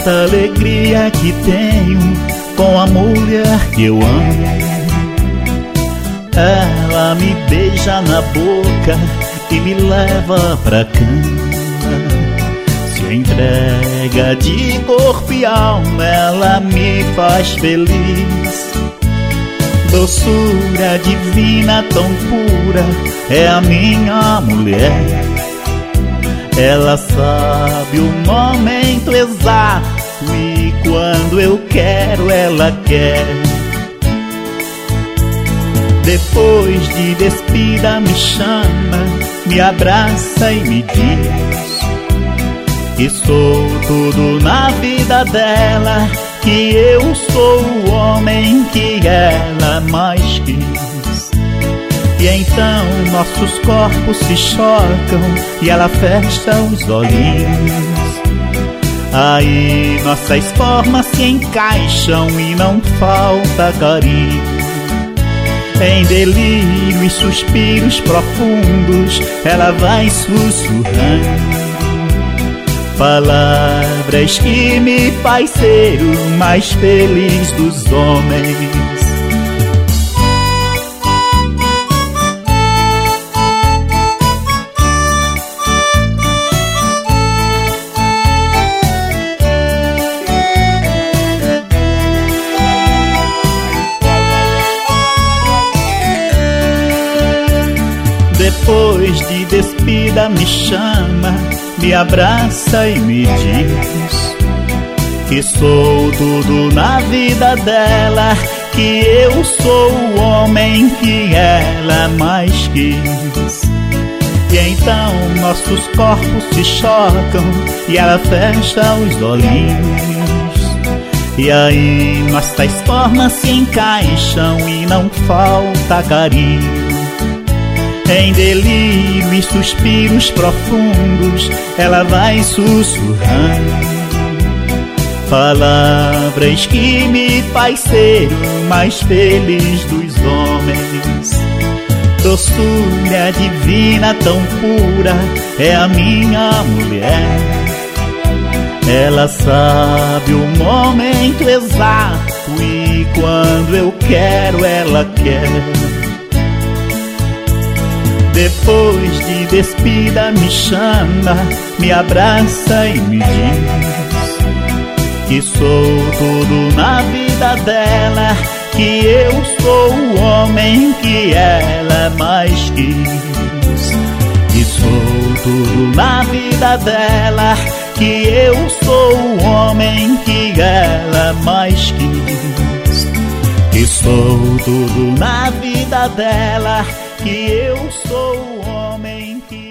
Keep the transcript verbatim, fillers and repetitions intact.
tanta alegria que tenho com a mulher que eu amo. Ela me beija na boca e me leva pra cama. Se entrega de corpo e alma, ela me faz feliz. Doçura divina tão pura é a minha mulher. Ela sabe o momento exato e quando eu quero ela quer. Depois de despida me chama, me abraça e me diz que sou tudo na vida dela, que eu sou o homem que ela mais quis. E então nossos corpos se chocam e ela fecha os olhinhos. Aí nossas formas se encaixam e não falta carinho. Em delírio e suspiros profundos ela vai sussurrando palavras que me faz ser o mais feliz dos homens. Depois de despida me chama, me abraça e me diz que sou tudo na vida dela, que eu sou o homem que ela mais quis. E então nossos corpos se chocam e ela fecha os olhinhos. E aí nossas formas se encaixam e não falta carinho. Em delírio e suspiros profundos ela vai sussurrando palavras que me faz ser o mais feliz dos homens. Doçura divina tão pura é a minha mulher. Ela sabe o momento exato e quando eu quero ela quer. Depois de despida me chama, me abraça e me diz que sou tudo na vida dela, que eu sou o homem que ela mais quis. Que sou tudo na vida dela, que eu sou o homem que ela mais quis. Que sou tudo na vida dela, que eu sou o homem que